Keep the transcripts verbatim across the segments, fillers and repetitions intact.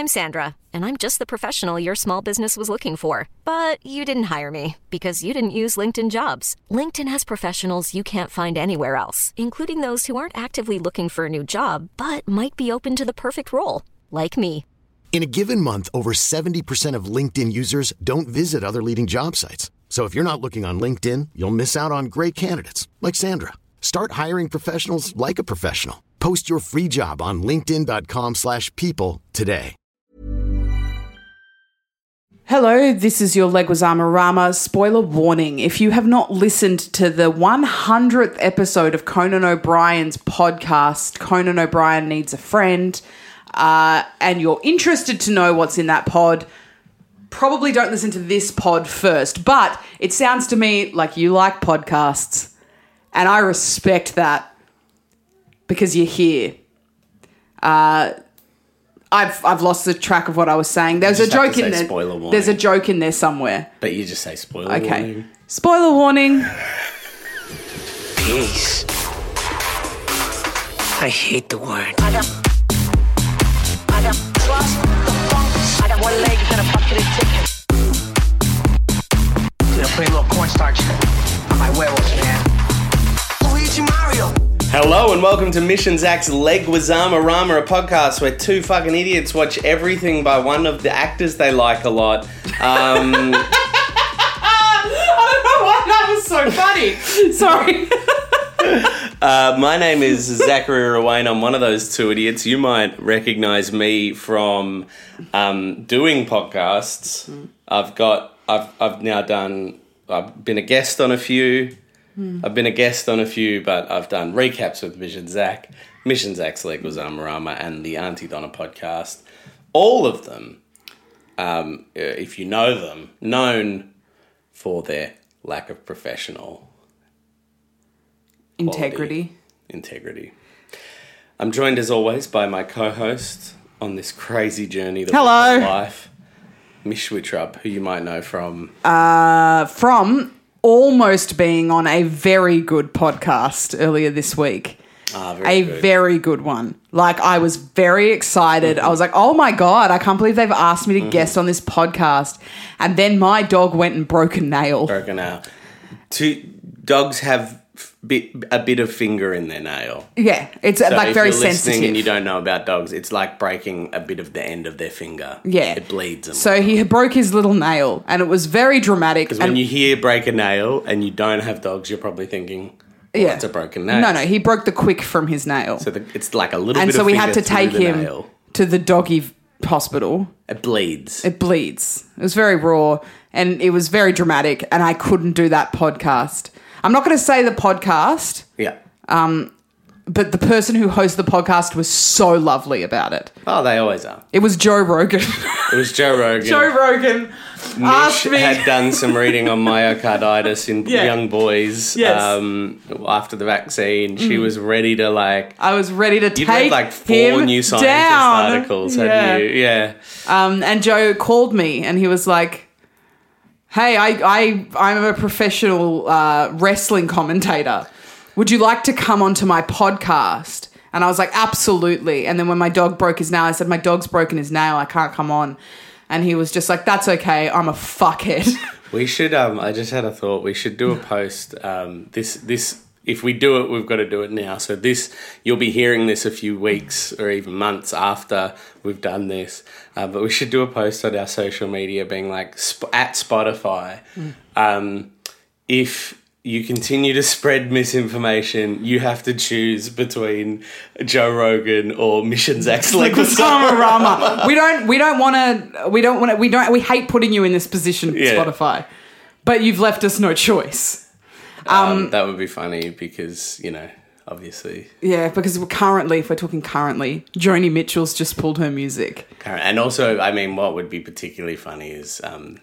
I'm Sandra, and I'm just the professional your small business was looking for. But you didn't hire me because you didn't use LinkedIn Jobs. LinkedIn has professionals you can't find anywhere else, including those who aren't actively looking for a new job, but might be open to the perfect role, like me. In a given month, over seventy percent of LinkedIn users don't visit other leading job sites. So if you're not looking on LinkedIn, you'll miss out on great candidates like Sandra. Start hiring professionals like a professional. Post your free job on linkedin.com slash people today. Hello, this is your Leguizamo Rama. Spoiler warning, if you have not listened to the one hundredth episode of Conan O'Brien's podcast, Conan O'Brien Needs a Friend, uh, and you're interested to know what's in that pod, probably don't listen to this pod first. But it sounds to me like you like podcasts, and I respect that because you're here. Uh, I've I've lost the track of what I was saying. There's a joke in there. Spoiler warning. There's a joke in there somewhere. But you just say spoiler Okay. warning. Spoiler warning. Peace. I hate the word. I got, I got trust the funk. I got one leg and a bucket of chicken. Dude, I put a little cornstarch on my werewolves, man. Luigi Mario. Hello and welcome to Mission Zach's Leguizamo Rama, a podcast where two fucking idiots watch everything by one of the actors they like a lot. Um, I don't know why that was so funny. Sorry. uh, my name is Zachary Rawain. I'm one of those two idiots. You might recognise me from um, doing podcasts. Mm. I've got, I've, I've now done, I've been a guest on a few. Hmm. I've been a guest on a few, but I've done recaps with Mission Zach, Mission Zach's Leguizamo Rama, and the Auntie Donna podcast. All of them, um, if you know them, known for their lack of professional integrity. Quality, integrity. I'm joined as always by my co-host on this crazy journey that Hello. we call life, Mish Wittrup, who you might know from Uh, from. almost being on a very good podcast earlier this week. Ah, very a good. very good one. Like, I was very excited. Mm-hmm. I was like, oh my God, I can't believe they've asked me to Mm-hmm. guest on this podcast. And then my dog went and broke a nail. Broken nail. Two dogs have bit, a bit of finger in their nail. Yeah, it's So like if very you're listening sensitive. and you don't know about dogs, it's like breaking a bit of the end of their finger. Yeah. It bleeds them. So he broke his little nail and it was very dramatic. Because and when you hear break a nail and you don't have dogs, you're probably thinking, well, yeah. it's a broken nail. No, no, he broke the quick from his nail. So the, it's like a little and bit so of we finger had to through take the him nail. to the doggy hospital. It bleeds. It bleeds. It was very raw and it was very dramatic and I couldn't do that podcast. I'm not going to say the podcast, yeah. but the person who hosts the podcast was so lovely about it. Oh, they always are. It was Joe Rogan. It was Joe Rogan. Joe Rogan Mish asked me. had done some reading on myocarditis in Yeah. young boys Yes. um, after the vaccine. She was ready to like... I was ready to You'd take read like four him New Scientist down. articles, yeah. hadn't you? Yeah. Um, and Joe called me and he was like, hey, I, I, I'm a professional uh, wrestling commentator. Would you like to come onto my podcast? And I was like, absolutely. And then when my dog broke his nail, I said, my dog's broken his nail. I can't come on. And he was just like, that's okay. I'm a fuckhead. We should, um, I just had a thought, we should do a post. Um, this, this, if we do it, we've got to do it now. So this, you'll be hearing this a few weeks or even months after we've done this. Uh, but we should do a post on our social media being like, sp- at Spotify, mm. um, if you continue to spread misinformation, you have to choose between Joe Rogan or Mission Zach's Leguizamo Rama. We don't. We don't want to. We don't want to. We don't. We hate putting you in this position, Yeah. Spotify. But you've left us no choice. Um, Um, that would be funny because, you know, obviously. Yeah, because we're currently, if we're talking currently, Joni Mitchell's just pulled her music. Current. And also, I mean, what would be particularly funny is um,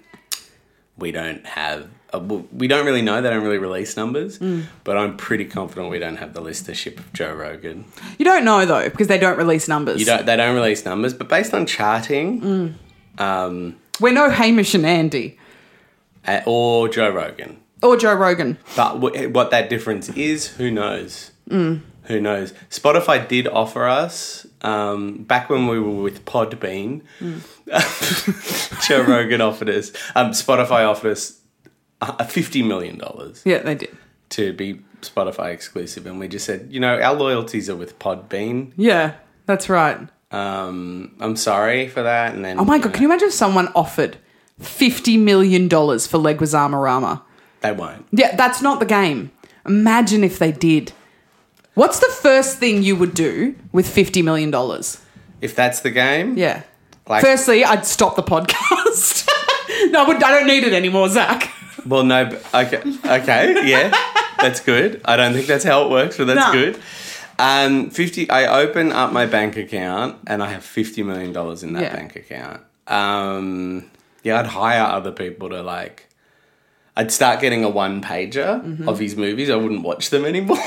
we don't have, uh, we don't really know, they don't really release numbers, mm. but I'm pretty confident we don't have the listenership of Joe Rogan. You don't know, though, because they don't release numbers. You don't, they don't release numbers, but based on charting... Mm. Um, we're no Hamish and Andy. Uh, or Joe Rogan. Or Joe Rogan. But w- what that difference is, who knows? Mm. Who knows? Spotify did offer us, um, back when we were with Podbean, mm. Joe Rogan offered us, um, Spotify offered us uh, fifty million dollars. Yeah, they did. To be Spotify exclusive. And we just said, you know, our loyalties are with Podbean. Yeah, that's right. Um, I'm sorry for that. And then, oh my God, know, can you imagine if someone offered fifty million dollars for Leguizamo Rama? They won't. Yeah, that's not the game. Imagine if they did. What's the first thing you would do with fifty million dollars? If that's the game? Yeah. Like, firstly, I'd stop the podcast. no, I don't need it anymore, Zach. Well, no, but, okay, okay, yeah, that's good. I don't think that's how it works, but that's no. good. Um, fifty. I open up my bank account and I have fifty million dollars in that yeah. bank account. Um, yeah, I'd hire other people to like. I'd start getting a one pager mm-hmm. of his movies. I wouldn't watch them anymore.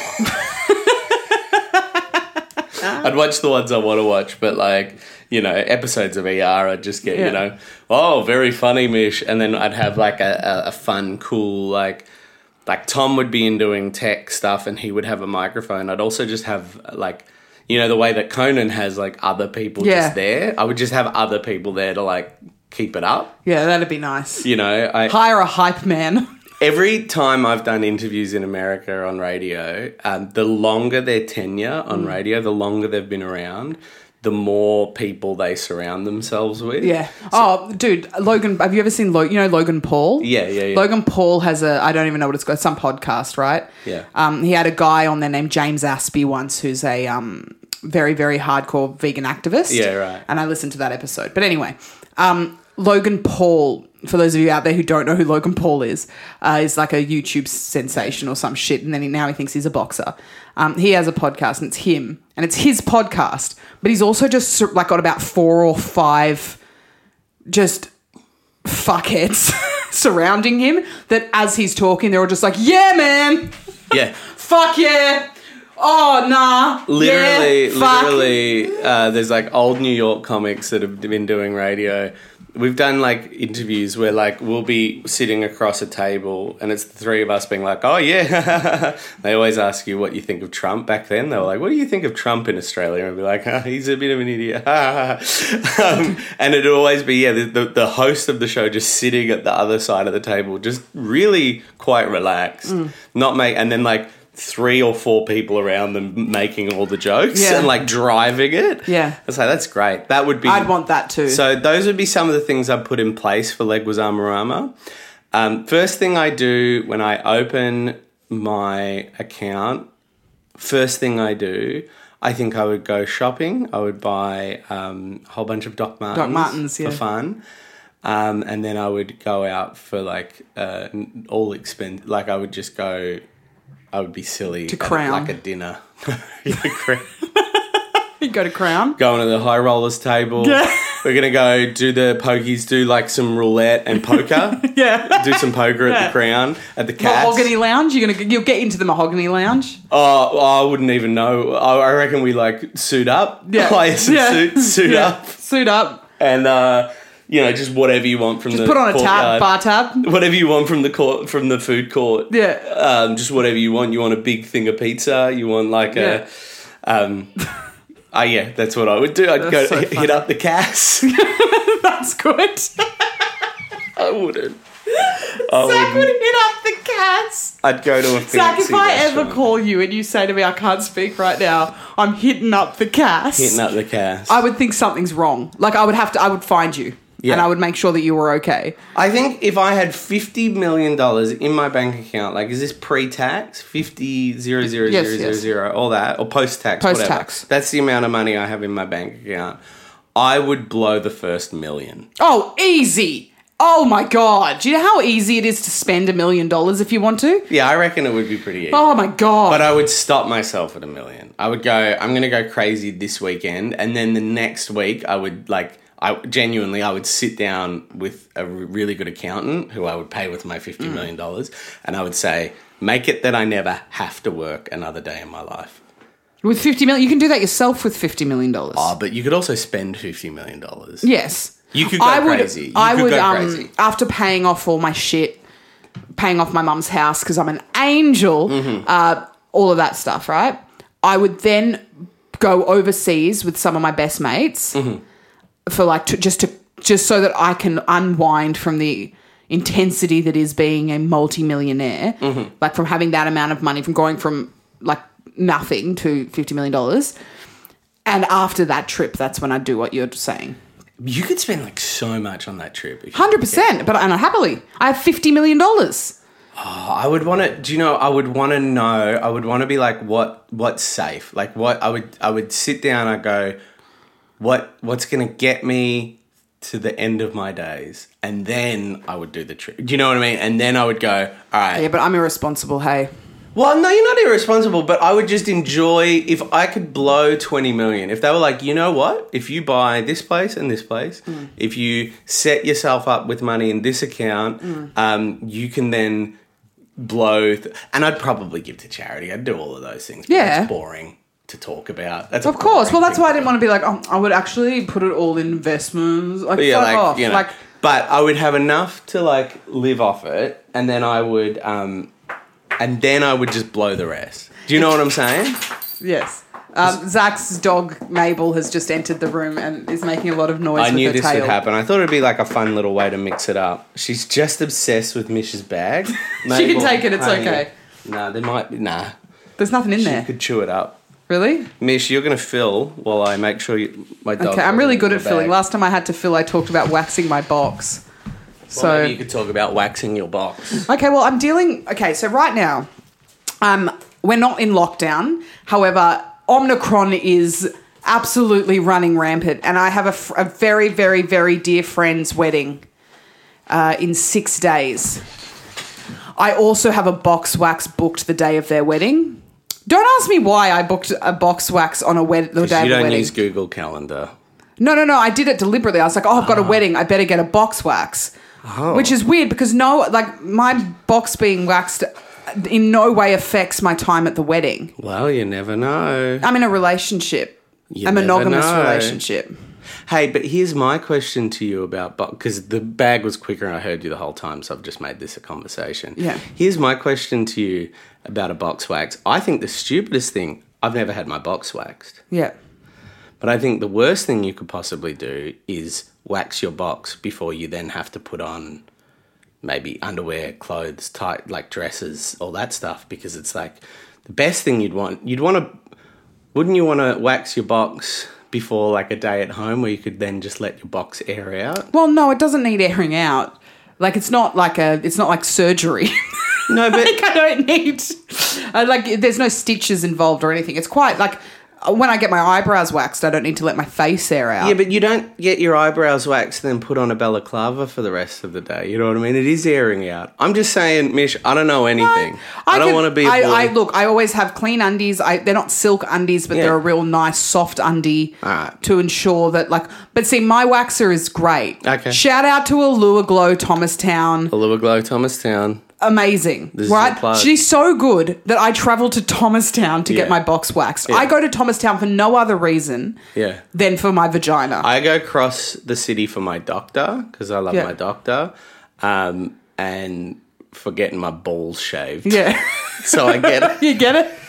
I'd watch the ones I want to watch, but like, you know, episodes of E R, I'd just get, yeah. you know, oh, very funny, Mish. And then I'd have like a, a, a fun, cool, like, like Tom would be in doing tech stuff and he would have a microphone. I'd also just have like, you know, the way that Conan has like other people yeah. just there. I would just have other people there to like keep it up. Yeah, that'd be nice. You know, I hire a hype man. Every time I've done interviews in America on radio, um, the longer their tenure on mm. radio, the longer they've been around, the more people they surround themselves with. Yeah. So, oh, dude, Logan, have you ever seen, Lo- you know Logan Paul? Yeah, yeah, yeah. Logan Paul has a, I don't even know what it's called, some podcast, right? Yeah. Um, he had a guy on there named James Aspey once who's a um, very, very hardcore vegan activist. Yeah, right. And I listened to that episode. But anyway, um, Logan Paul, for those of you out there who don't know who Logan Paul is, uh, is like a YouTube sensation or some shit, and then he, now he thinks he's a boxer. Um, he has a podcast, and it's him, and it's his podcast, but he's also just like got about four or five just fuckheads surrounding him that as he's talking, they're all just like, yeah, man. Yeah. Fuck yeah. Oh, nah. Literally, yeah, fuck. literally, uh, there's like old New York comics that have been doing radio. We've done like interviews where like we'll be sitting across a table and it's the three of us being like, oh yeah. They always ask you what you think of Trump. Back then they were like, what do you think of Trump in Australia? And I'd be like, oh, he's a bit of an idiot. um, and it'd always be, yeah, the, the, the host of the show just sitting at the other side of the table, just really quite relaxed. Mm. Not make, and then like three or four people around them making all the jokes yeah. and like driving it. Yeah. I say, that's great. That would be... I'd want that too. So those would be some of the things I'd put in place for Leguizamo Rama. Um, first thing I do when I open my account, first thing I do, I think I would go shopping. I would buy um, a whole bunch of Doc Martens, Doc Martens yeah. for fun. Um, and then I would go out for like uh, all expense. Like I would just go... I would be silly. To Crown. Like a dinner. You go to Crown. Going to the high rollers table. Yeah. We're going to go do the pokies, do like some roulette and poker. Yeah. Do some poker yeah. at the Crown, at the Cats. Mahogany Lounge? You're gonna, you'll get into the Mahogany Lounge? Oh, I wouldn't even know. I, I reckon we like suit up. Yeah. Hire some yeah. suits, suit yeah. up. Suit up. And, uh... you know, just whatever you want from just the put on a tab, courtyard. bar tab. Whatever you want from the court, from the food court. Yeah. Um, just whatever you want. You want a big thing of pizza. You want like yeah. a... Um, oh, yeah, that's what I would do. I'd that's go so hit, hit up the Cass. That's good. I wouldn't. I Zach would hit up the Cass. I'd go to a fancy Zach, if I restaurant. ever call you and you say to me, I can't speak right now, I'm hitting up the Cass. Hitting up the Cass. I would think something's wrong. Like, I would have to, I would find you. Yeah. And I would make sure that you were okay. I think if I had fifty million dollars in my bank account, like, is this pre-tax? fifty, zero, zero, yes, zero, yes. zero, zero, all that? Or post-tax, Post-tax. whatever. That's the amount of money I have in my bank account. I would blow the first million. Oh, easy. Oh, my God. Do you know how easy it is to spend a million dollars if you want to? Yeah, I reckon it would be pretty easy. Oh, my God. But I would stop myself at a million. I would go, I'm going to go crazy this weekend. And then the next week, I would, like... I genuinely, I would sit down with a really good accountant who I would pay with my fifty million dollars, and I would say, make it that I never have to work another day in my life. With fifty million, you can do that yourself with fifty million dollars. Oh, but you could also spend fifty million dollars. Yes. You could go I would, crazy. You I could would, go um, crazy. After paying off all my shit, paying off my mum's house because I'm an angel, Mm-hmm. uh, all of that stuff, right? I would then go overseas with some of my best mates Mm-hmm. for like to, just to just so that I can unwind from the intensity that is being a multi-millionaire, Mm-hmm. like from having that amount of money, from going from like nothing to fifty million dollars. And after that trip, that's when I do what you're saying. You could spend like so much on that trip. if you- one hundred percent, but and happily. I have fifty million dollars. Oh, I would want to. Do you know? I would want to know. I would want to be like, what? What's safe? Like, what? I would. I would sit down. I go, what? What's going to get me to the end of my days? And then I would do the trip. Do you know what I mean? And then I would go, all right. Yeah, but I'm irresponsible, hey. Well, no, you're not irresponsible, but I would just enjoy if I could blow twenty million. If they were like, you know what? If you buy this place and this place, mm. if you set yourself up with money in this account, mm. um, you can then blow. Th- and I'd probably give to charity. I'd do all of those things. But Yeah. That's boring to talk about. That's a Of course. boring Well, that's thing why I to didn't want to be like, oh, I would actually put it all in investments. Like, But yeah, fuck like, off. you know, Like, but I would have enough to like live off it, and then I would, um, and then I would just blow the rest. Do you know what I'm saying? yes. Um, Zach's dog, Mabel, has just entered the room and is making a lot of noise I with knew her this tail. would happen. I thought it'd be like a fun little way to mix it up. She's just obsessed with Mish's bag. She can take it, it's honey, okay. Nah, there might be, nah. There's nothing in She there. could chew it up. Really? Mish, you're going to fill while I make sure you, my dog... Okay, I'm really good at filling. Bag. Last time I had to fill, I talked about waxing my box. Well, So maybe you could talk about waxing your box. Okay, well, I'm dealing... Okay, so right now, um, we're not in lockdown. However, Omicron is absolutely running rampant. And I have a, fr- a very, very, very dear friend's wedding uh, in six days. I also have a box wax booked the day of their wedding. Don't ask me why I booked a box wax on a wed- the day of You the don't wedding. use Google Calendar. No, no, no. I did it deliberately. I was like, oh, I've got a wedding. I better get a box wax. Oh. Which is weird because no, like my box being waxed in no way affects my time at the wedding. Well, you never know. I'm in a relationship, You a never monogamous know. relationship. Hey, but here's my question to you about box, because the bag was quicker and I heard you the whole time, so I've just made this a conversation. Yeah. Here's my question to you about a box wax. I think the stupidest thing, I've never had my box waxed, Yeah. but I think the worst thing you could possibly do is wax your box before you then have to put on maybe underwear, clothes, tight, like dresses, all that stuff, because it's like the best thing you'd want. You'd want to, wouldn't you want to wax your box before like a day at home where you could then just let your box air out? Well, no, it doesn't need airing out. Like it's not like a, it's not like surgery. No, but like I don't need, uh, like there's no stitches involved or anything. It's quite like when I get my eyebrows waxed, I don't need to let my face air out. yeah, but you don't get your eyebrows waxed and then put on a balaclava for the rest of the day. You know what I mean? It is airing out. I'm just saying, Mish, I don't know anything. I, don't can- want to be a boy. I, I look. I always have clean undies. I, they're not silk undies, but Yeah. they're a real nice soft undie Alright. to ensure that. Like, but see, my waxer is great. Okay. Shout out to Allure Glow, Thomastown. Allure Glow, Thomastown. Amazing, This is right? a plug. She's so good that I travel to Thomastown to Yeah. get my box waxed. Yeah. I go to Thomastown for no other reason Yeah. than for my vagina. I go across the city for my doctor because I love Yeah. my doctor, um, and for getting my balls shaved. yeah, So I get it. you get it.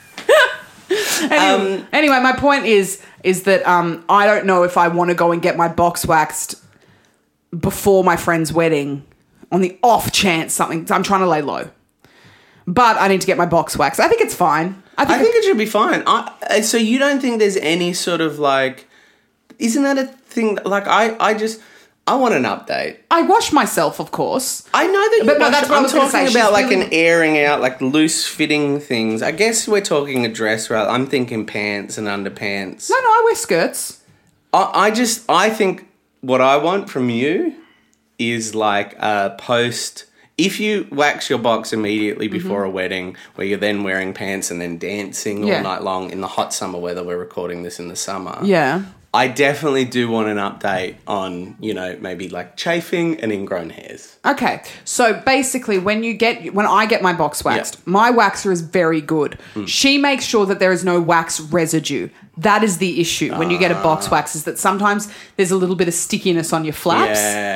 anyway, Um, anyway, my point is is that um, I don't know if I want to go and get my box waxed before my friend's wedding on the off chance something. I'm trying to lay low, but I need to get my box waxed. I think it's fine. I think, I think it should be fine. I, so you don't think there's any sort of like, isn't that a thing? Like I, I just, I want an update. I wash myself, of course. I know that you But no, wash- that's what I I'm was gonna talking say. about She's like really- an airing out, like loose fitting things. I guess we're talking a dress, right? I'm thinking pants and underpants. No, no, I wear skirts. I, I just, I think what I want from you is like a post. If you wax your box immediately before a wedding, where you're then wearing pants and then dancing Yeah. all night long in the hot summer weather, we're recording this in the summer. Yeah. I definitely do want an update on, you know, maybe like chafing and ingrown hairs. Okay, so basically, when you get when I get my box waxed, Yeah. my waxer is very good. She makes sure that there is no wax residue. That is the issue when you get a box wax. Is that sometimes there's a little bit of stickiness on your flaps. Yeah.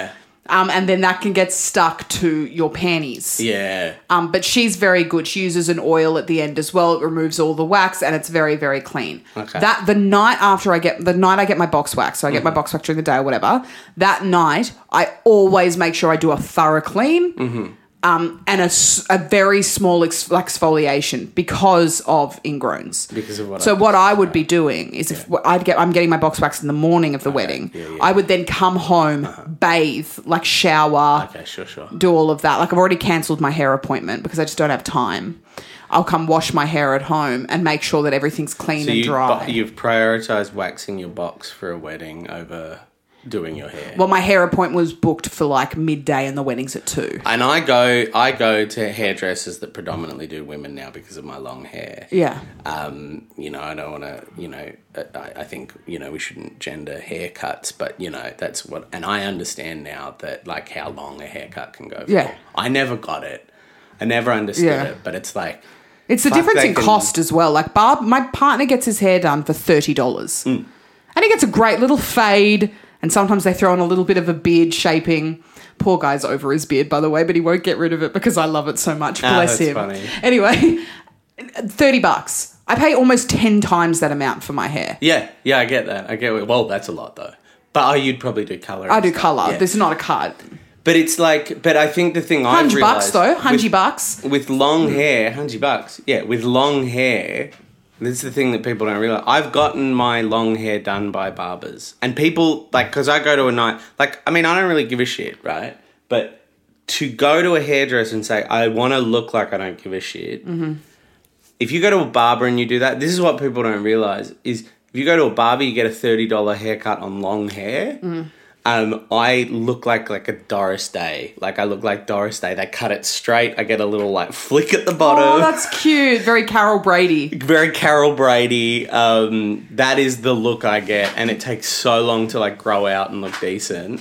Um, and then that can get stuck to your panties. Yeah. Um, but she's very good. She uses an oil at the end as well. It removes all the wax and it's very, very clean. Okay. That the night after I get the night I get my box wax, so I get Mm-hmm. my box wax during the day or whatever. That night I always make sure I do a thorough clean. Mm-hmm. Um, and a, s- a very small ex- exfoliation because of ingrowns. Because of what So I what I would be doing is if I'd get, I'm getting my box wax in the morning of the wedding, Yeah, yeah. I would then come home, bathe, like shower, Okay, sure, sure. do all of that. Like I've already cancelled my hair appointment because I just don't have time. I'll come wash my hair at home and make sure that everything's clean So and you, dry. but you've prioritised waxing your box for a wedding over doing your hair. well, my hair appointment was booked for like midday and the wedding's at two. And I go, I go to hairdressers that predominantly do women now because of my long hair. Yeah. Um, you know, I don't want to, you know, I, I think, you know, we shouldn't gender haircuts, but, you know, that's what, and I understand now that, like, how long a haircut can go for. Yeah. I never got it. I never understood Yeah. it, but it's like, It's the Fuck, difference they in can- cost as well. Like Barb, my partner gets his hair done for thirty dollars. Mm. And he gets a great little fade, and sometimes they throw in a little bit of a beard shaping. Poor guy's over his beard, by the way, but he won't get rid of it because I love it so much. Ah, Bless that's him. funny. Anyway, thirty bucks. I pay almost ten times that amount for my hair. yeah, yeah, I get that. I get it. Well, that's a lot, though. But oh, you'd probably do colour. I and do stuff. colour. Yeah. This is not a cut. But it's like, but I think the thing I've Hundred bucks realised though. with- Hundred bucks. with long hair, hundred bucks. Yeah, with long hair. This is the thing that people don't realize. I've gotten my long hair done by barbers, and people like because I go to a night. Like, I mean, I don't really give a shit, right? But to go to a hairdresser and say I want to look like I don't give a shit. Mm-hmm. If you go to a barber and you do that, this is what people don't realize: is if you go to a barber, you get a thirty dollar haircut on long hair. Mm. Um, I look like like a Doris Day. Like I look like Doris Day. They cut it straight. I get a little like flick at the bottom. Oh, that's cute. Very Carol Brady. Very Carol Brady. Um, that is the look I get, and it takes so long to like grow out and look decent.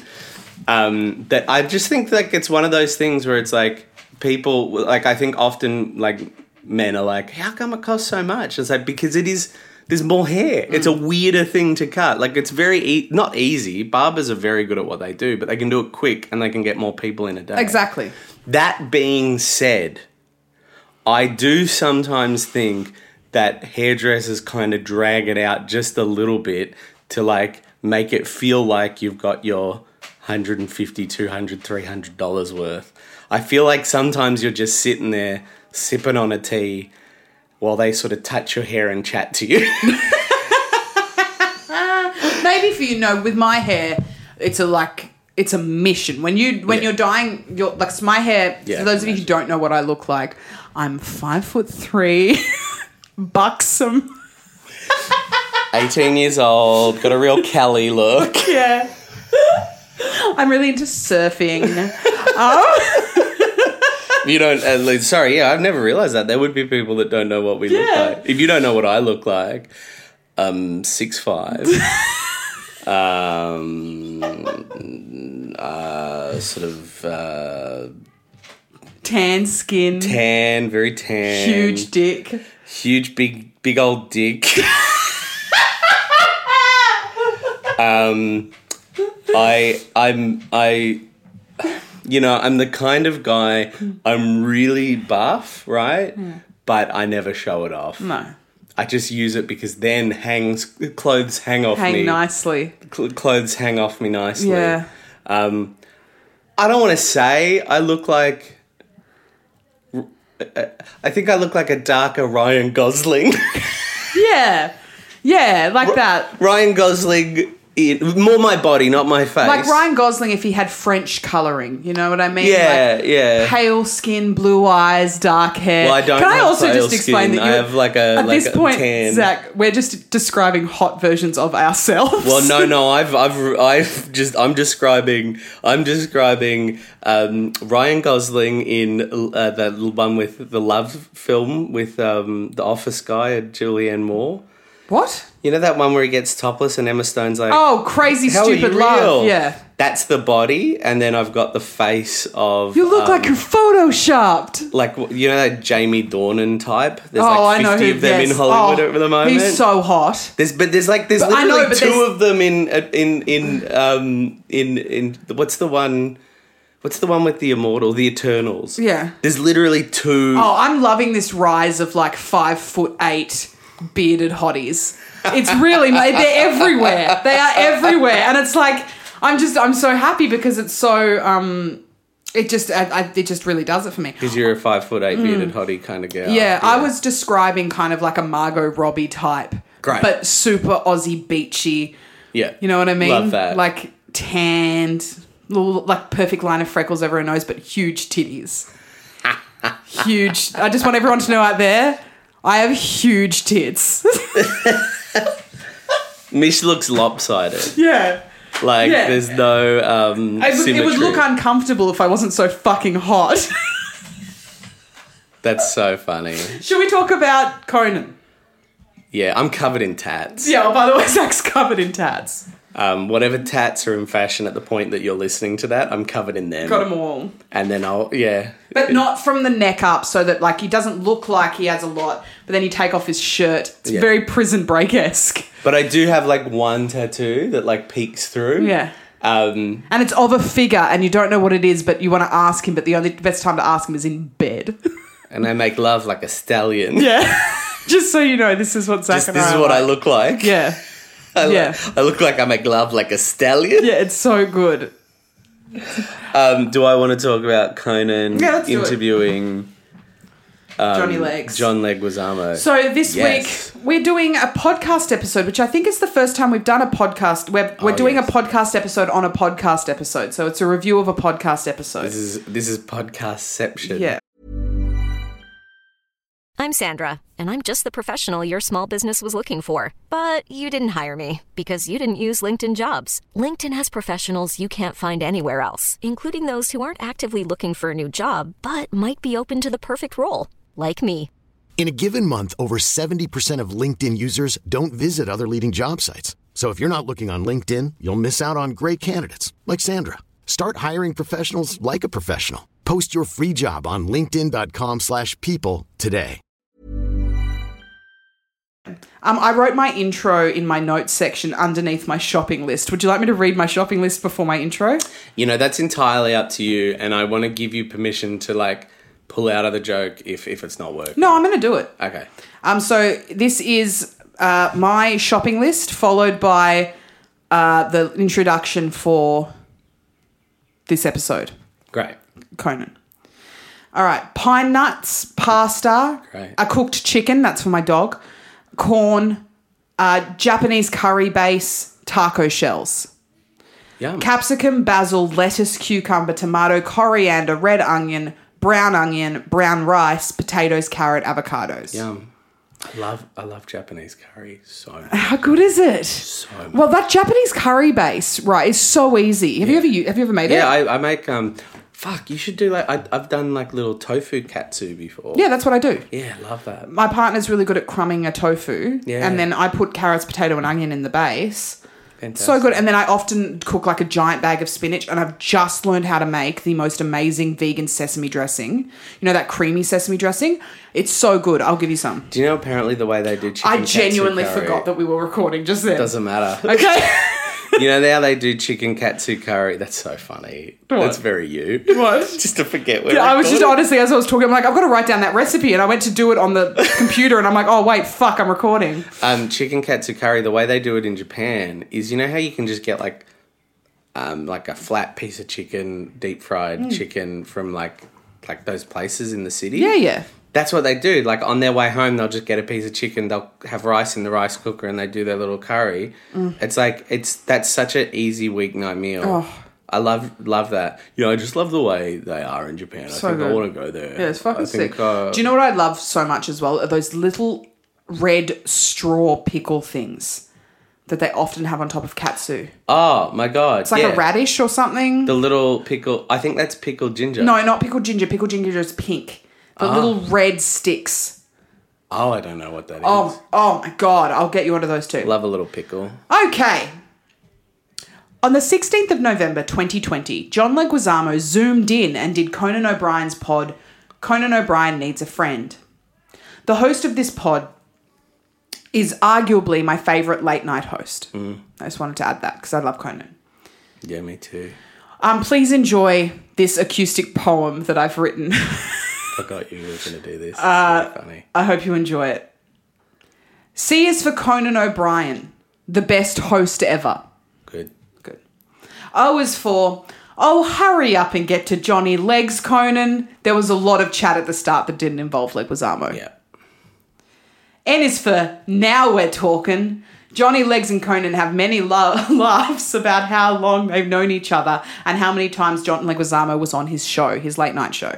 Um, that I just think like it's one of those things where it's like people like I think often like men are like, how come it costs so much? It's like because it is. There's more hair. It's a weirder thing to cut. Like, it's very, e- not easy. Barbers are very good at what they do, but they can do it quick and they can get more people in a day. Exactly. That being said, I do sometimes think that hairdressers kind of drag it out just a little bit to, like, make it feel like you've got your one hundred fifty dollars, two hundred dollars, three hundred dollars worth. I feel like sometimes you're just sitting there sipping on a tea while they sort of touch your hair and chat to you. Maybe for you know, with my hair, it's a like it's a mission. When you when Yeah. you're dyeing your like so my hair. Yeah, for those of you who don't know what I look like, I'm five foot three, buxom. eighteen years old, got a real Kelly look. Yeah. I'm really into surfing. Oh. You don't, at least, sorry, yeah, I've never realised that. There would be people that don't know what we look Yeah. like. If you don't know what I look like, um, six five, um, uh, sort of uh, Tan skin. tan, very tan. Huge dick. Huge, big, big old dick. um, I, I'm, I... You know, I'm the kind of guy, I'm really buff, right? But I never show it off. No. I just use it because then hangs clothes hang off Hang me. nicely. Cl- clothes hang off me nicely. Yeah. Um, I don't want to say I look like... I think I look like a darker Ryan Gosling. Yeah. Yeah, like that. Ryan Gosling... In, more my body, not my face. Like Ryan Gosling if he had French colouring, you know what I mean? Yeah, like yeah. Pale skin, blue eyes, dark hair. Well, I don't Can I have also pale just explain skin. that you I have like a at like this a point, tan. Zach, we're just describing hot versions of ourselves. Well, no, no, I've, I've, I've just, I'm describing, I'm describing um, Ryan Gosling in uh, that one with the Love film with um, the Office guy and Julianne Moore. What? You know that one where he gets topless and Emma Stone's like, Oh, crazy "How are you stupid real?" love. Yeah. That's the body, and then I've got the face of. You look um, like you're photoshopped. like you know that Jamie Dornan type. There's Oh, like I know fifty who of them yes. in Hollywood Oh, at the moment. He's so hot. There's but there's like there's But I literally know, but two there's- of them in in in um in in what's the one What's the one with the Immortal, the Eternals? Yeah. There's literally two. Oh, I'm loving this rise of like five foot eight bearded hotties. It's really, they're everywhere. They are everywhere. And it's like, I'm just, I'm so happy because it's so, um, it just, I, I, it just really does it for me. Because you're a five foot eight bearded hottie kind of girl. Yeah, yeah, I was describing kind of like a Margot Robbie type. Great. But super Aussie beachy. Yeah. You know what I mean? Love that. Like tanned, little, like perfect line of freckles over her nose, but huge titties. Huge. I just want everyone to know out there, I have huge tits. Mish looks lopsided. Yeah. Like, Yeah. there's no um, It would, it would symmetry. look uncomfortable if I wasn't so fucking hot. That's so funny. Should we talk about Conan? Yeah, I'm covered in tats. Yeah, oh, by the way, Zach's covered in tats. Um, whatever tats are in fashion at the point that you're listening to that, I'm covered in them. Got them all. And then I'll, yeah. But not from the neck up, so that like he doesn't look like he has a lot, but then you take off his shirt. It's Yeah. very Prison Break-esque. But I do have like one tattoo that like peeks through. Yeah. Um, And it's of a figure, and you don't know what it is, but you want to ask him, but the only best time to ask him is in bed. and I make love like a stallion. Yeah. Just so you know, this is what Zach Just, and this I is are what I like. look like. Yeah. I, look, yeah. I look like I make love like a stallion. Yeah, it's so good. Um, do I want to talk about Conan Yeah, let's do it. interviewing um, Johnny Legs. John Leguizamo? So this Yes. week we're doing a podcast episode, which I think is the first time we've done a podcast. We're we're Oh, doing yes. a podcast episode on a podcast episode. So it's a review of a podcast episode. This is this is podcastception. Yeah. I'm Sandra, and I'm just the professional your small business was looking for. But you didn't hire me because you didn't use LinkedIn Jobs. LinkedIn has professionals you can't find anywhere else, including those who aren't actively looking for a new job, but might be open to the perfect role, like me. In a given month, over seventy percent of LinkedIn users don't visit other leading job sites. So if you're not looking on LinkedIn, you'll miss out on great candidates like Sandra. Start hiring professionals like a professional. Post your free job on linkedin.com slash people today. Um, I wrote my intro in my notes section underneath my shopping list. Would you like me to read my shopping list before my intro? You know, that's entirely up to you, and I want to give you permission to like pull out of the joke if, if it's not working. No, I'm going to do it. Okay. Um, so this is uh, my shopping list, followed by uh, the introduction for this episode, Great. Conan. All right, pine nuts, pasta, Great. a cooked chicken, that's for my dog, corn, uh, Japanese curry base, taco shells, Yum. capsicum, basil, lettuce, cucumber, tomato, coriander, red onion, brown onion, brown rice, potatoes, carrot, avocados. Yum. I love I love Japanese curry so much. How good is it? So much. Well, that Japanese curry base, right, is so easy. Have you ever u- have you ever made Yeah, it? I, I make um fuck, you should do like I I've done like little tofu katsu before. Yeah, that's what I do. Yeah, love that. My partner's really good at crumbing a tofu, Yeah. and then I put carrots, potato, and onion in the base. Fantastic. So good. And then I often cook like a giant bag of spinach, and I've just learned how to make the most amazing vegan sesame dressing. You know, that creamy sesame dressing? It's so good. I'll give you some. Do you know apparently the way they do chicken I katsu genuinely curry forgot that we were recording just then. doesn't matter. Okay. You know how they do chicken katsu curry? That's so funny. What? That's very you. What? Just to forget where Yeah, I was just recording. honestly, as I was talking, I'm like, I've got to write down that recipe. And I went to do it on the computer, and I'm like, oh, wait, fuck, I'm recording. Um, chicken katsu curry, the way they do it in Japan is, you know how you can just get like um, like a flat piece of chicken, deep fried Mm. chicken from like like those places in the city? Yeah, yeah. That's what they do. Like on their way home, they'll just get a piece of chicken. They'll have rice in the rice cooker, and they do their little curry. Mm. It's like it's that's such an easy weeknight meal. Oh. I love love that. You know, I just love the way they are in Japan. So I think I good. want to go there. Yeah, it's fucking I think, sick. Uh, Do you know what I love so much as well? Are those little red straw pickle things that they often have on top of katsu. Oh my god! It's like yeah. a radish or something. The little pickle. I think that's pickled ginger. No, not pickled ginger. Pickled ginger is pink. The little red sticks. Oh, I don't know what that is. Oh, oh my God. I'll get you onto those too. Love a little pickle. Okay. On the sixteenth of November twenty twenty, John Leguizamo zoomed in and did Conan O'Brien's pod, Conan O'Brien Needs a Friend. The host of this pod is arguably my favourite late night host. Mm. I just wanted to add that because I love Conan. Yeah, me too. Um, please enjoy this acoustic poem that I've written. Forgot you were going to do this. Uh, really funny. I hope you enjoy it. C is for Conan O'Brien, the best host ever. Good. Good. O is for, oh, hurry up and get to Johnny Legs, Conan. There was a lot of chat at the start that didn't involve Leguizamo. Yeah. N is for, now we're talking. Johnny Legs and Conan have many la- laughs about how long they've known each other and how many times John Leguizamo was on his show, his late night show.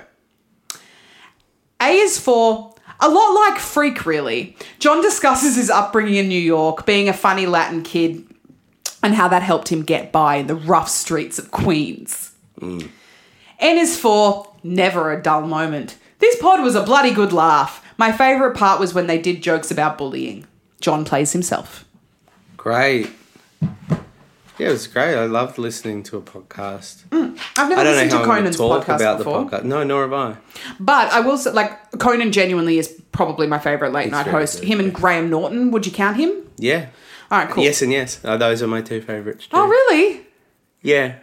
A is for, a lot like Freak, really. John discusses his upbringing in New York, being a funny Latin kid, and how that helped him get by in the rough streets of Queens. Mm. N is for, never a dull moment. This pod was a bloody good laugh. My favourite part was when they did jokes about bullying. John plays himself. Great. Yeah, it was great. I loved listening to a podcast. Mm. I've never I don't listened know to how Conan's I'm talk podcast about before. the podcast. No, nor have I. But I will say, like, Conan genuinely is probably my favourite late He's night very host. good, Him and yeah. Graham Norton, would you count him? Yeah. All right, cool. Yes and yes. Oh, those are my two favourites too. Oh, really? Yeah.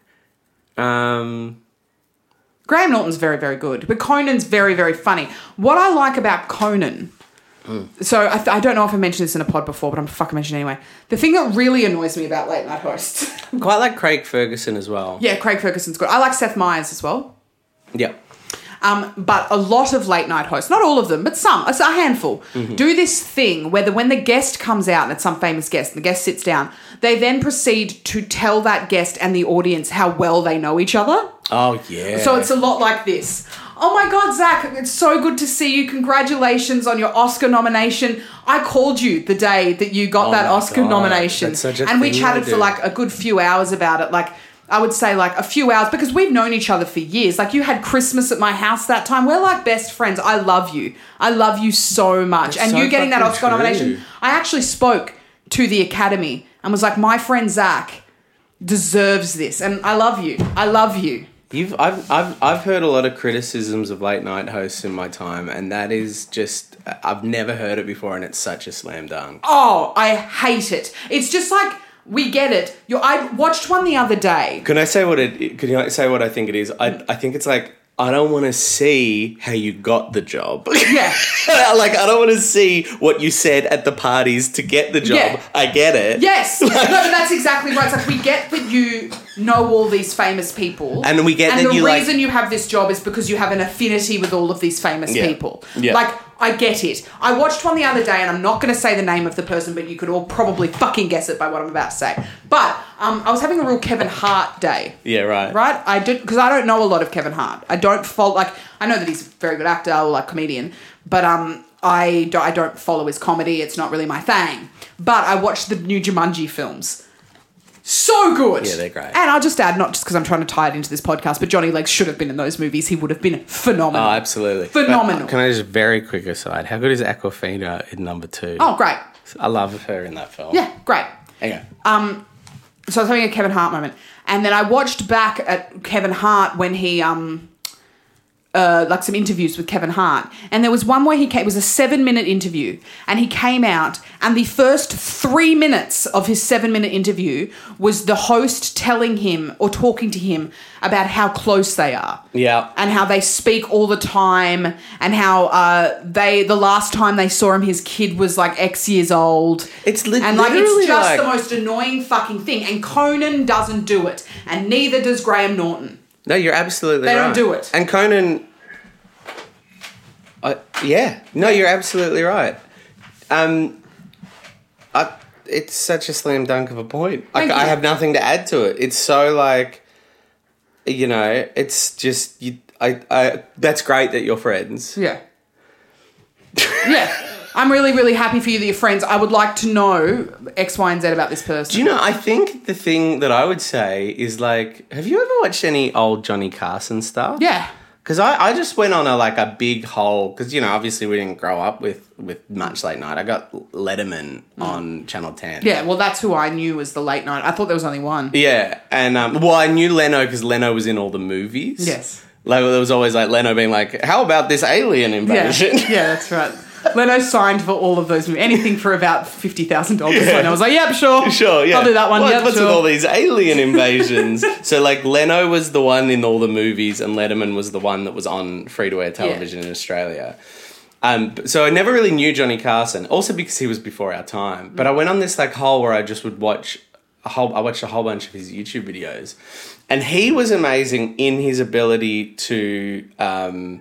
Um... Graham Norton's very, very good, but Conan's very, very funny. What I like about Conan, mm. so I, th- I don't know if I mentioned this in a pod before, but I'm fucking mentioning it anyway. The thing that really annoys me about late night hosts. Quite like Craig Ferguson as well. Yeah, Craig Ferguson's good. I like Seth Meyers as well. Yeah. Um, but a lot of late night hosts, not all of them, but some, a handful, mm-hmm. do this thing where the, when the guest comes out, and it's some famous guest, and the guest sits down, they then proceed to tell that guest and the audience how well they know each other. Oh, yeah. So it's a lot like this. Oh my God, Zach, it's so good to see you. Congratulations on your Oscar nomination. I called you the day that you got Oh that my Oscar God. nomination. That's such a and we thing chatted they for do. like a good few hours about it. Like, I would say like a few hours because we've known each other for years. Like you had Christmas at my house that time. We're like best friends. I love you. I love you so much. That's and so you getting that fucking Oscar true. nomination, I actually spoke to the Academy and was like, my friend Zach deserves this. And I love you. I love you. You've I've I've I've heard a lot of criticisms of late night hosts in my time, and that is just I've never heard it before, and it's such a slam dunk. Oh, I hate it. It's just like, we get it. You're, I watched one the other day. Can I say what it? Can you say what I think it is? I I think it's like I don't want to see how you got the job. Yeah. Like I don't want to see what you said at the parties to get the job. Yeah. I get it. Yes. No, but that's exactly right. It's like we get that you know all these famous people. And we get and that the you, like- reason you have this job is because you have an affinity with all of these famous Yeah. people. Yeah. Like, I get it. I watched one the other day, and I'm not going to say the name of the person, but you could all probably fucking guess it by what I'm about to say. But um, I was having a real Kevin Hart day. Yeah. Right. Right? I did, because I don't know a lot of Kevin Hart. I don't follow, like, I know that he's a very good actor or like comedian, but um, I don't, I don't follow his comedy. It's not really my thing. But I watched the new Jumanji films. So good. Yeah, they're great. And I'll just add, not just because I'm trying to tie it into this podcast, but Johnny Legs should have been in those movies. He would have been phenomenal. Oh, absolutely. Phenomenal. But can I just very quick aside? How good is Aquafina in number two? Oh, great. I love her in that film. Yeah, great. Anyway. Um, so I was having a Kevin Hart moment. And then I watched back at Kevin Hart when he... um. Uh, like some interviews with Kevin Hart, and there was one where he came, it was a seven minute interview, and he came out, and the first three minutes of his seven minute interview was the host telling him or talking to him about how close they are, Yeah. and how they speak all the time, and how uh, they the last time they saw him, his kid was like X years old. It's li- and like literally it's just like- the most annoying fucking thing, and Conan doesn't do it, and neither does Graham Norton. No, you're absolutely They right. don't do it. And Conan... I, yeah. No, you're absolutely right. Um, I, it's such a slam dunk of a point. I, Thank I you. have nothing to add to it. It's so like, you know, it's just... you. I, I. That's great that you're friends. Yeah. Yeah. I'm really, really happy for you that you're friends. I would like to know X, Y, and Z about this person. Do you know, I think the thing that I would say is like, have you ever watched any old Johnny Carson stuff? Yeah. Because I, I just went on a like a big hole, because, you know, obviously we didn't grow up with, with much late night. I got Letterman on Channel ten. Yeah, well, that's who I knew was the late night. I thought there was only one. Yeah, and, um, well, I knew Leno because Leno was in all the movies. Yes. Like, there was always like Leno being like, how about this alien Yeah, invasion? yeah, that's right. Leno signed for all of those movies. Anything for about fifty thousand dollars. Yeah. Leno was like, yep, sure. Sure, yeah. I'll do that one, what, yep, What's sure. with all these alien invasions? So, like, Leno was the one in all the movies and Letterman was the one that was on free-to-air television yeah. in Australia. Um, so I never really knew Johnny Carson, also because he was before our time. But I went on this, like, hole where I just would watch a whole... I watched a whole bunch of his YouTube videos. And he was amazing in his ability to... Um,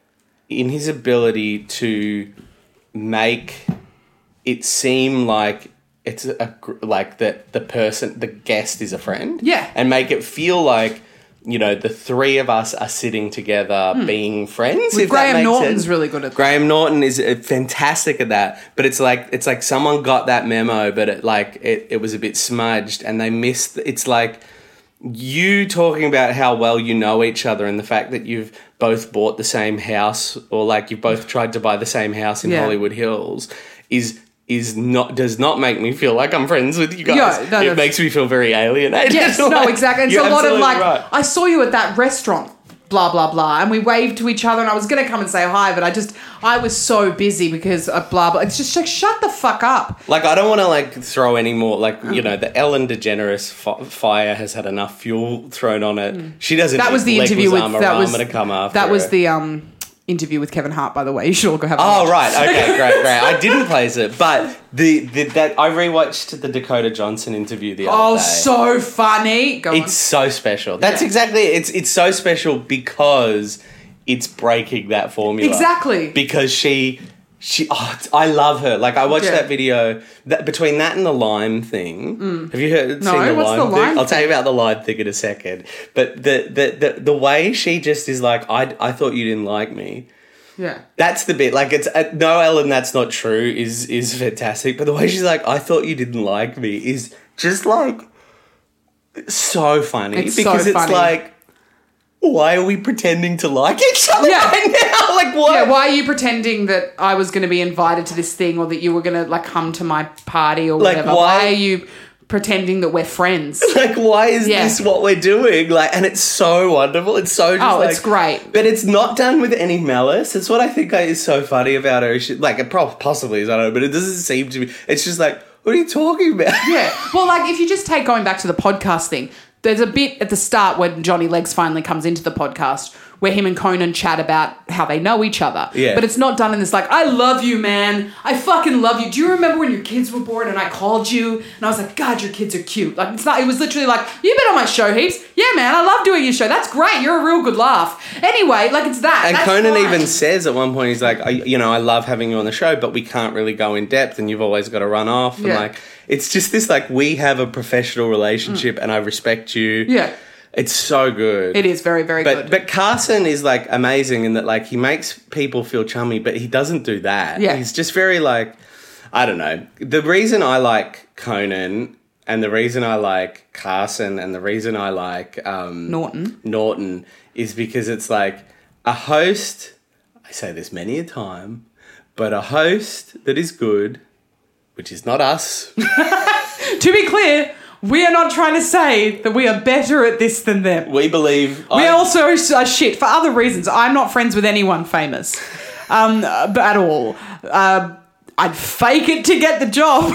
in his ability to... make it seem like it's a like that the person the guest is a friend, yeah, and make it feel like, you know, the three of us are sitting together mm. being friends. Well, if Graham that makes Norton's sense. really good at that. Graham Norton is fantastic at that, but it's like it's like someone got that memo, but it like it, it was a bit smudged, and they missed. It's like you talking about how well you know each other and the fact that you've both bought the same house or like you've both tried to buy the same house in yeah. Hollywood Hills is is not does not make me feel like I'm friends with you guys. Yeah, no, it makes me feel very alienated. Yes, like, no, exactly. It's a lot of like, right. I saw you at that restaurant, blah, blah, blah, and we waved to each other and I was going to come and say hi, but I just, I was so busy because of blah, blah. It's just like, shut the fuck up. Like, I don't want to, like, throw any more, like, you know, the Ellen DeGeneres f- fire has had enough fuel thrown on it. Mm. She doesn't that was the interview with, that was, to come after that was her. the, um... interview with Kevin Hart, by the way. You should all go have a Oh, watch. right. Okay, great, great. I didn't place it, but the, the that I rewatched the Dakota Johnson interview the other oh, day. Oh, so funny. Go it's on. so special. That's yeah. exactly it. It's, it's so special because it's breaking that formula. Exactly. Because she... She, oh, I love her. Like, I watched yeah. that video that, between that and the lime thing. Mm. Have you heard? No, seen the what's lime the thing? lime I'll tell you thing? about the lime thing in a second. But the the the, the way she just is like, I I thought you didn't like me. Yeah, that's the bit. Like, it's uh, no, Ellen, that's not true. Is is fantastic. But the way she's like, I thought you didn't like me, is just like so funny it's because so it's funny. like, why are we pretending to like each other yeah. right now? Like, what? Yeah, why are you pretending that I was going to be invited to this thing or that you were going to, like, come to my party or like, whatever? Why, why are you pretending that we're friends? Like, why is yeah. this what we're doing? Like, and it's so wonderful. It's so just Oh, like, it's great. But it's not done with any malice. It's what I think is so funny about her. She, like, it probably possibly is, I don't know, but it doesn't seem to be. It's just like, what are you talking about? Yeah. Well, like, if you just take going back to the podcast thing, there's a bit at the start when Johnny Legs finally comes into the podcast where him and Conan chat about how they know each other. Yeah. But it's not done in this like, I love you, man. I fucking love you. Do you remember when your kids were born and I called you and I was like, God, your kids are cute. Like, it's not, it was literally like, you've been on my show heaps. Yeah, man, I love doing your show. That's great. You're a real good laugh. Anyway, like, it's that. And That's Conan fine. even says at one point, he's like, I, you know, I love having you on the show, but we can't really go in depth and you've always got to run off. And Yeah. like, it's just this, like, we have a professional relationship mm. and I respect you. Yeah. It's so good. It is very, very but, good. But Carson is, like, amazing in that, like, he makes people feel chummy, but he doesn't do that. Yeah. He's just very, like, I don't know. The reason I like Conan and the reason I like Carson and the reason I like um, Norton. Norton is because it's, like, a host, I say this many a time, but a host that is good, which is not us. To be clear, we are not trying to say that we are better at this than them. We believe... We I, also are shit for other reasons. I'm not friends with anyone famous um, at all. Uh, I'd fake it to get the job.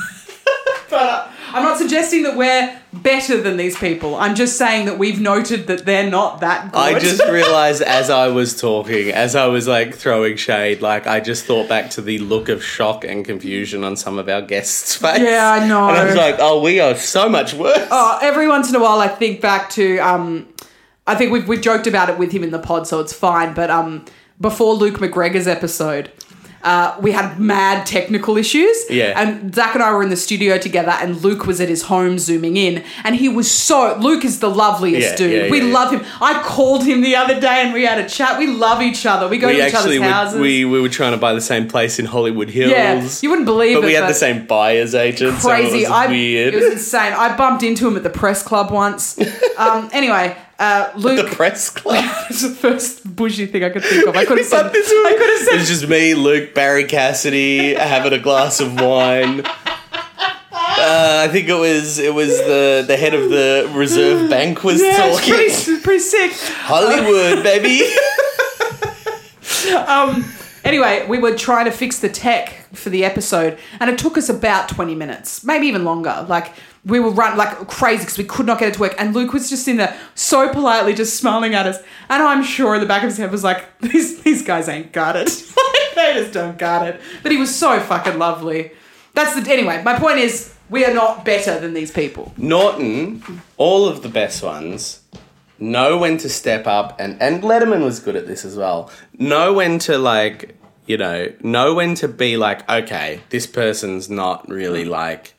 But uh, I'm not suggesting that we're better than these people. I'm just saying that we've noted that they're not that good. I just realised as I was talking, as I was, like, throwing shade, like, I just thought back to the look of shock and confusion on some of our guests' face. Yeah, I know. And I was like, oh, we are so much worse. Oh, every once in a while I think back to... Um, I think we've, we've joked about it with him in the pod, so it's fine. But um, before Luke McGregor's episode... Uh, we had mad technical issues. Yeah. And Zach and I were in the studio together and Luke was at his home zooming in and he was so... Luke is the loveliest Yeah, dude. yeah, we yeah, love him. I called him the other day and we had a chat. We love each other. We go we to each actually other's would, houses. we, we were trying to buy the same place in Hollywood Hills. Yeah, you wouldn't believe but it. we had but the same buyer's agent, crazy. so it was I, weird. It was insane. I bumped into him at the press club once. um, anyway... Uh, Luke, the press club. It's the first bougie thing I could think of. I could have said. But this I could have said. It was just me, Luke, Barry Cassidy having a glass of wine. Uh, I think it was it was the, the head of the Reserve Bank was Yeah, it's talking. pretty, pretty sick. Hollywood, baby. Um. Anyway, we were trying to fix the tech for the episode, and it took us about twenty minutes, maybe even longer. Like, we were running like crazy because we could not get it to work. And Luke was just in there so politely just smiling at us. And I'm sure in the back of his head was like, these, these guys ain't got it. They just don't got it. But he was so fucking lovely. That's the... Anyway, my point is, we are not better than these people. Norton, all of the best ones, know when to step up. And, and Letterman was good at this as well. Know when to, like, you know, know when to be like, okay, this person's not really, like...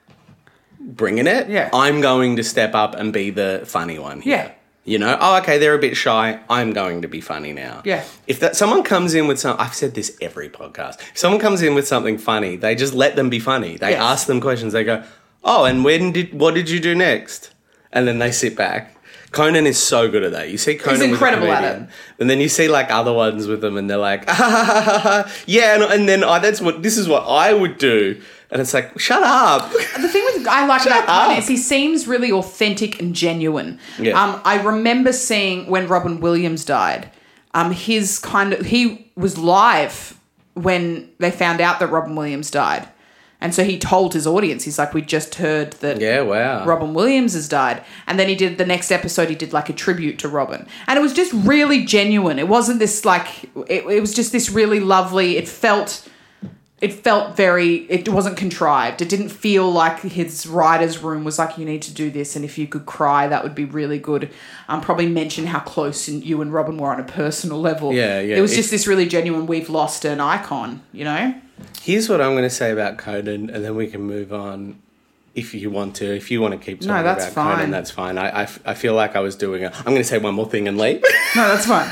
bringing it. Yeah. I'm going to step up and be the funny one here. Yeah. You know, oh, okay, they're a bit shy. I'm going to be funny now. Yeah. If that someone comes in with some, I've said this every podcast. If someone comes in with something funny, they just let them be funny. They Yes. ask them questions. They go, oh, and when did, what did you do next? And then they sit back. Conan is so good at that. You see Conan He's incredible with a at comedian, it. and then you see like other ones with them, and they're like, ah, ha, ha, ha, ha. yeah, and, and then oh, that's what this is what I would do, and it's like, shut up. The thing with I like Shut about Conan up. is he seems really authentic and genuine. Yeah. Um, I remember seeing when Robin Williams died. Um, his kind of he was live when they found out that Robin Williams died, and so he told his audience, he's like, "We just heard that Yeah, wow. Robin Williams has died," and then he did the next episode. He did like a tribute to Robin, and it was just really genuine. It wasn't this like it, it was just this really lovely. It felt. It felt very, it wasn't contrived. It didn't feel like his writer's room was like, you need to do this, and if you could cry, that would be really good. Um, probably mention how close you and Robin were on a personal level. Yeah, yeah. It was If- just this really genuine, we've lost an icon, you know? Here's what I'm going to say about Conan, and then we can move on if you want to. If you want to keep talking No, that's about fine. Conan, that's fine. I, I, f- I feel like I was doing a... I'm going to say one more thing and leave. No, that's fine.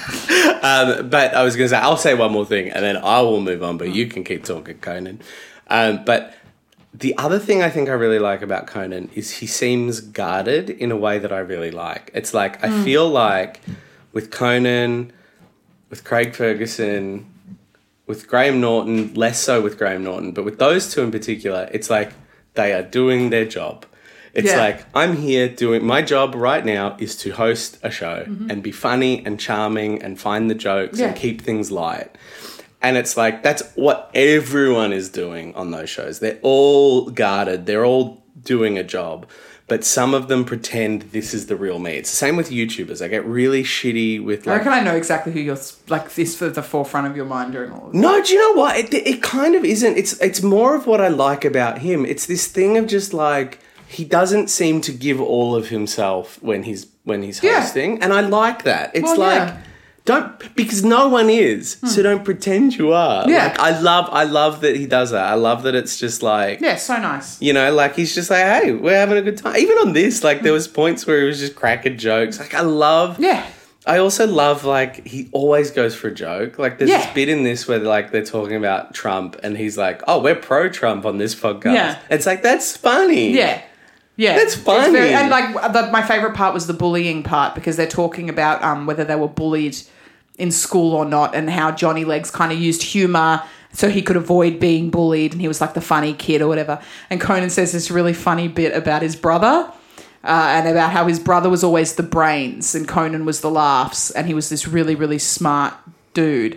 um, but I was going to say, I'll say one more thing, and then I will move on, but you can keep talking, Conan. Um, but the other thing I think I really like about Conan is he seems guarded in a way that I really like. It's like, I feel like with Conan, with Craig Ferguson, with Graham Norton, less so with Graham Norton, but with those two in particular, it's like they are doing their job. It's Yeah. like, I'm here doing, my job right now is to host a show and be funny and charming and find the jokes Yeah. and keep things light. And it's like, that's what everyone is doing on those shows. They're all guarded. They're all doing a job. But some of them pretend this is the real me. It's the same with YouTubers. I get really shitty with I like... reckon I know exactly who you're, like, this for the forefront of your mind during all of this. No, do you know what? It, it kind of isn't. It's it's more of what I like about him. It's this thing of just like, he doesn't seem to give all of himself when he's when he's Yeah. hosting. And I like that. It's Well, like... yeah. Don't, because no one is, so don't pretend you are. Yeah. Like, I love, I love that he does that. I love that it's just like, Yeah, so nice. you know, like he's just like, hey, we're having a good time. Even on this, like there was points where he was just cracking jokes. Like I love, Yeah. I also love like he always goes for a joke. Like there's Yeah. this bit in this where like they're talking about Trump and he's like, oh, we're pro Trump on this podcast. Yeah. It's like that's funny. Yeah. Yeah. That's It's funny. and like the, my favourite part was the bullying part because they're talking about um, whether they were bullied in school or not and how Johnny Legs kind of used humour so he could avoid being bullied and he was like the funny kid or whatever. And Conan says this really funny bit about his brother uh, and about how his brother was always the brains and Conan was the laughs and he was this really, really smart dude.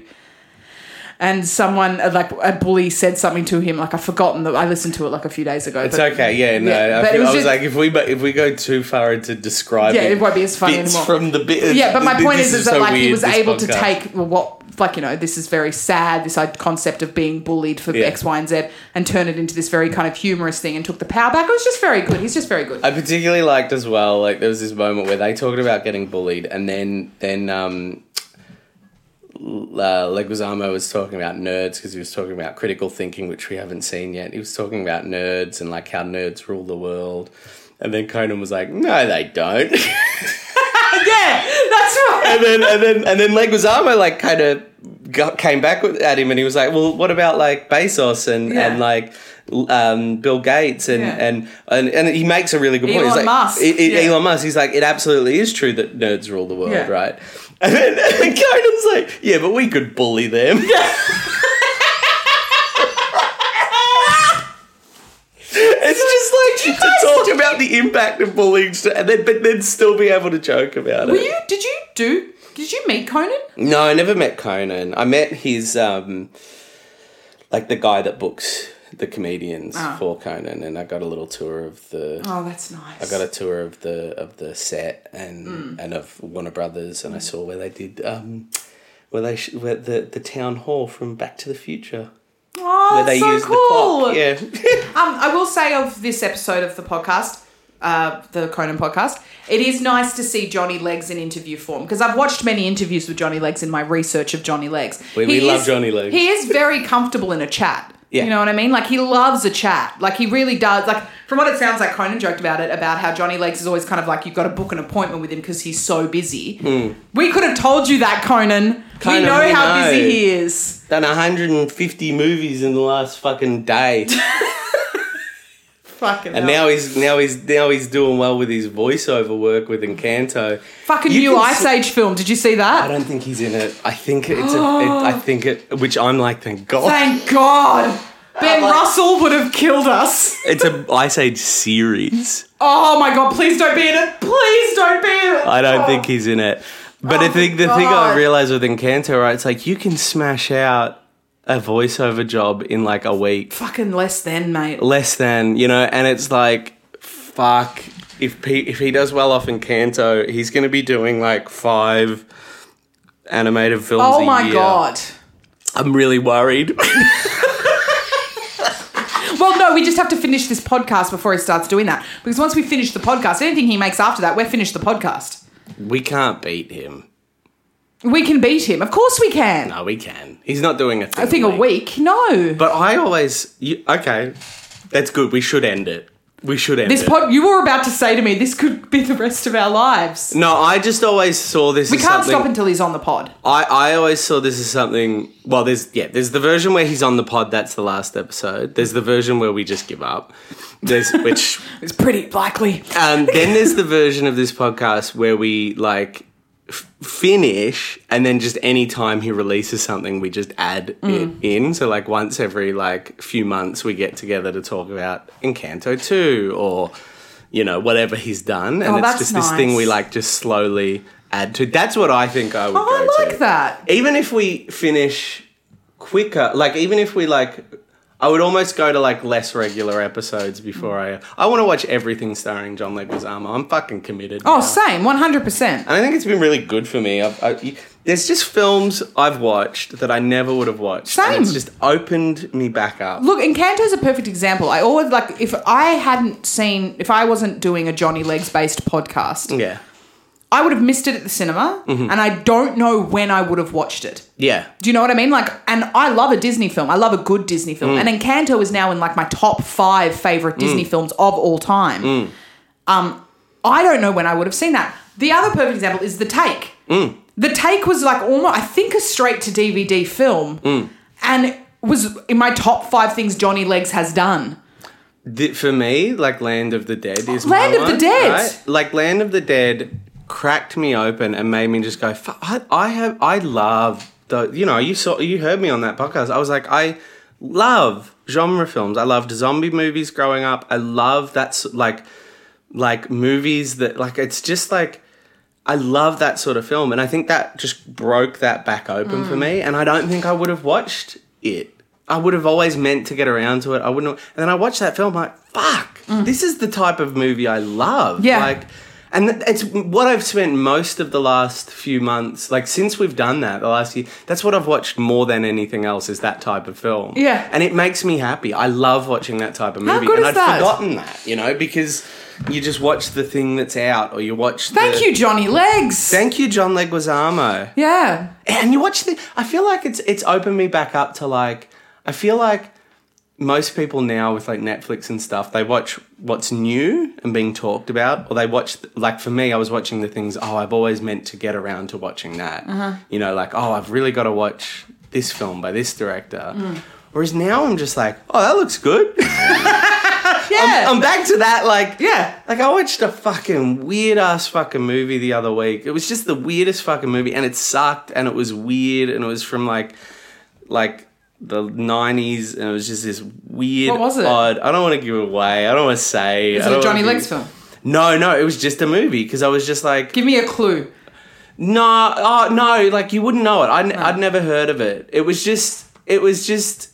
And someone, uh, like a bully said something to him, like I've forgotten that I listened to it like a few days ago. It's but- okay, yeah, no. Yeah, I, but feel, it was I was just- like, if we if we go too far into describing, Yeah, it won't be as funny bits anymore. from the bit. Yeah, but my this point is, is that so like he weird, was this able to podcast. take well, what, like you know, this is very sad. This like, concept of being bullied for Yeah. X, Y, and Z, and turn it into this very kind of humorous thing, and took the power back. It was just very good. He's just very good. I particularly liked as well. Like there was this moment where they talked about getting bullied, and then then um, uh, Leguizamo was talking about nerds because he was talking about critical thinking, which we haven't seen yet. He was talking about nerds and like how nerds rule the world, and then Conan was like, "No, they don't." Yeah, that's right. and then and then and then Leguizamo like kind of got, came back with, at him, and he was like, "Well, what about like Bezos and Yeah. and like um, Bill Gates and, Yeah. and and and he makes a really good point. Elon He's like, Musk, I- I- yeah. Elon Musk. He's like, it absolutely is true that nerds rule the world, Yeah. right? And then, and then Conan's like, yeah, but we could bully them. It's just like to talk about the impact of bullying, and then but then still be able to joke about Were it. you? Did you do Did you meet Conan? No, I never met Conan. I met his, um, like the guy that books the comedians Oh. for Conan, and I got a little tour of the. Oh, that's nice. I got a tour of the of the set and Mm. and of Warner Brothers, and I saw where they did um, where they sh- where the the town hall from Back to the Future. Oh, Where they so use cool. the clock. Yeah. um, I will say of this episode of the podcast, uh, the Conan podcast, it is nice to see Johnny Legs in interview form because I've watched many interviews with Johnny Legs in my research of Johnny Legs. We- we He love is- Johnny Legs. He is very comfortable in a chat. Yeah. You know what I mean? Like, he loves a chat. Like, he really does. Like, from what it sounds like, Conan joked about it, about how Johnny Legs is always kind of like, you've got to book an appointment with him because he's so busy. We could have told you that, Conan. Conan, we know we how know. busy he is. Done one hundred fifty movies in the last fucking day. Fucking And hell. now he's now he's now he's doing well with his voiceover work with Encanto. Fucking You new can Ice see- Age film. Did you see that? I don't think he's in it. I think it's a. It, I think it, which I'm like, thank God. Thank God. Ben like- Russell would have killed us. It's a Ice Age series. Oh my God, please don't be in it. Please don't be in it. I don't Oh. think he's in it. But Oh I think the my thing I God. realized with Encanto, right? It's like you can smash out a voiceover job in like a week, Fucking less than, mate. less than, you know. And it's like, fuck. If he, if he does well off Encanto, he's going to be doing like five animated films Oh a my year. God. I'm really worried. Well, no, we just have to finish this podcast before he starts doing that. Because once we finish the podcast, anything he makes after that, we're finished the podcast. We can't beat him. We can beat him. Of course we can. No, we can. He's not doing a thing. I think a week. No. But I always... You, okay, that's good. We should end it. We should end This it. pod, you were about to say to me, this could be the rest of our lives. No, I just always saw this We as can't something... stop until he's on the pod. I, I always saw this as something... Well, there's... Yeah, there's the version where he's on the pod. That's the last episode. There's the version where we just give up. There's... Which... It's pretty likely. Um, then there's the version of this podcast where we, like... F- finish and then just any time he releases something we just add it in, so like once every like few months we get together to talk about Encanto two or you know whatever he's done, and Oh, it's that's just this thing we nice. like just slowly add to. That's what I think I would Oh, go I like to. that. Even if we finish quicker, like even if we like I would almost go to like less regular episodes before I I want to watch everything starring John Leguizamo. I'm fucking committed Oh, now. same. one hundred percent. And I think it's been really good for me. I've, I, you- there's just films I've watched that I never would have watched. Same. And it's just opened me back up. Look, Encanto's a perfect example. I always, like, if I hadn't seen, if I wasn't doing a Johnny Legs based podcast, Yeah. I would have missed it at the cinema, Mm-hmm. and I don't know when I would have watched it. Yeah. Do you know what I mean? Like, and I love a Disney film. I love a good Disney film. Mm. And Encanto is now in like my top five favorite Disney films of all time. Mm. Um, I don't know when I would have seen that. The other perfect example is The Take. Mm. The Take was like almost, I think, a straight to D V D film, Mm. and was in my top five things Johnny Legs has done. The- for me, like Land of the Dead is Land my of the one, Dead. right? Like Land of the Dead cracked me open and made me just go, "Fuck, I, I have, I love the, you know, you saw, you heard me on that podcast. I was like, I love genre films. I loved zombie movies growing up. I love that's like, like movies that like, it's just like, I love that sort of film. And I think that just broke that back open Mm. for me. And I don't think I would have watched it. I would have always meant to get around to it. I wouldn't. And then I watched that film, like, fuck, this is the type of movie I love. Mm. Yeah. Like, and th- it's what I've spent most of the last few months, like since we've done that, the last year, that's what I've watched more than anything else is that type of film. Yeah. And it makes me happy. I love watching that type of movie. How good and is I'd that? forgotten that, you know, because you just watch the thing that's out or you watch the... Thank you, Johnny Legs. Thank you, John Leguizamo. yeah. And you watch the... I feel like it's it's opened me back up to like... I feel like most people now with like Netflix and stuff, they watch what's new and being talked about, or they watch, like for me, I was watching the things, oh, I've always meant to get around to watching that. Uh-huh. You know, like, oh, I've really got to watch this film by this director. Mm. Whereas now I'm just like, oh, that looks good. Yeah. I'm back to that, like, Yeah. like I watched a fucking weird ass fucking movie the other week. It was just the weirdest fucking movie, and it sucked, and it was weird, and it was from like, like the nineties, and it was just this weird, What was it? odd. I don't want to give it away. I don't want to say. Is I it don't a Johnny wanna Legs give- film? No, no, it was just a movie because I was just like, Give me a clue. No, oh no, like you wouldn't know it. I'd, oh. I'd never heard of it. It was just, it was just,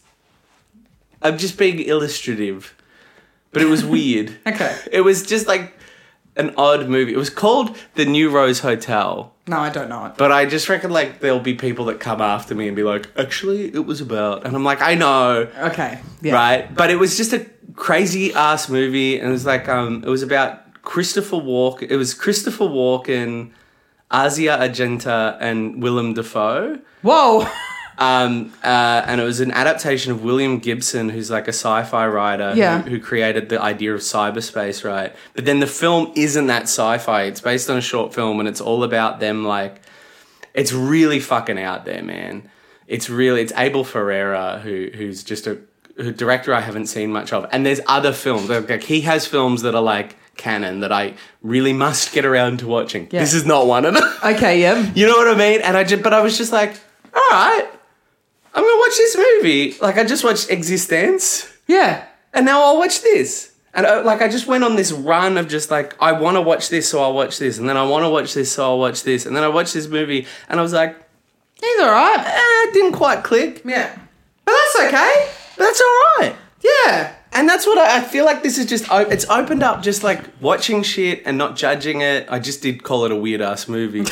I'm just being illustrative, but it was weird. Okay. It was just like an odd movie. It was called The New Rose Hotel. No, I don't know it. But I just reckon like there'll be people that come after me and be like, actually, it was about, and I'm like, I know. Okay. Yeah. Right. But it was just a crazy ass movie, and it was like, um, it was about Christopher Walken. It was Christopher Walken, Asia Argento, and Willem Dafoe. Whoa. Um, uh, and it was an adaptation of William Gibson, who's like a sci-fi writer yeah. who, who created the idea of cyberspace, right? But then the film isn't that sci-fi. It's based on a short film, and it's all about them, like, it's really fucking out there, man. It's really, it's Abel Ferreira, who who's just a, a director I haven't seen much of. And there's other films. Like, he has films that are like canon that I really must get around to watching. Yeah. This is not one of them. Okay, yeah. You know what I mean? And I just, but I was just like, all right, I'm going to watch this movie. Like, I just watched Existence. Yeah. And now I'll watch this. And, I, like, I just went on this run of just, like, I want to watch this, so I'll watch this. And then I want to watch this, so I'll watch this. And then I watched this movie, and I was like, he's all right. Eh, it didn't quite click. Yeah. But that's okay. But that's all right. Yeah. And that's what I, I feel like this is just, it's opened up just, like, watching shit and not judging it. I just did call it a weird-ass movie.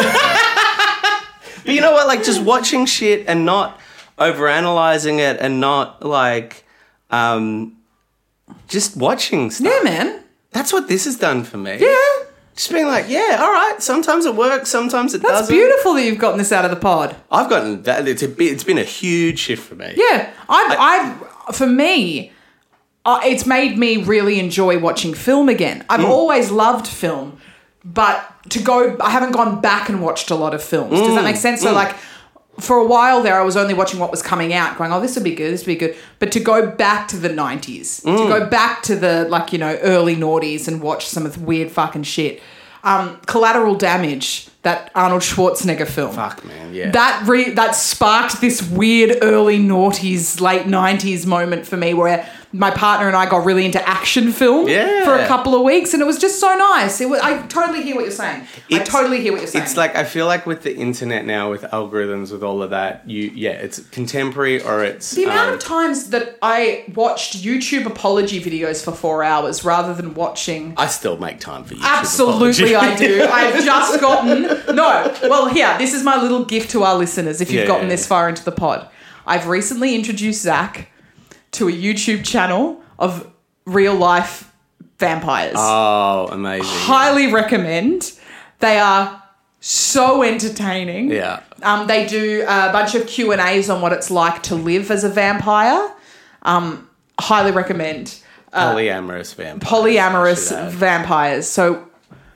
But, but you know what? Like, just watching shit and not overanalyzing it and not, like, um, just watching stuff. Yeah, man. That's what this has done for me. Yeah. Just being like, yeah, all right, sometimes it works, sometimes it That's doesn't. That's beautiful that you've gotten this out of the pod. I've gotten that. It's, a bit, it's been a huge shift for me. Yeah. I've, I, I've for me, uh, it's made me really enjoy watching film again. I've mm. always loved film, but to go, I haven't gone back and watched a lot of films. Mm. Does that make sense? So, mm. like, for a while there, I was only watching what was coming out, going, oh, this would be good, this would be good. But to go back to the nineties, mm. to go back to the, like, you know, early noughties and watch some of the weird fucking shit. Um, Collateral Damage, that Arnold Schwarzenegger film. Fuck, man, yeah. That re- that sparked this weird early noughties, late nineties moment for me where my partner and I got really into action film yeah. for a couple of weeks, and it was just so nice. It was, I totally hear what you're saying. It's, I totally hear what you're saying. It's like, I feel like with the internet now, with algorithms, with all of that, you yeah, it's contemporary or it's... The amount um, of times that I watched YouTube apology videos for four hours rather than watching... I still make time for YouTube Absolutely apology. I do. I've just gotten... No. Well, here, this is my little gift to our listeners if you've yeah, gotten yeah, this yeah. far into the pod. I've recently introduced Zach to a YouTube channel of real life vampires. Oh, amazing. Highly recommend. They are so entertaining. Yeah. Um, they do a bunch of Q and A's on what it's like to live as a vampire. Um, highly recommend. Uh, polyamorous vampires. Polyamorous vampires. So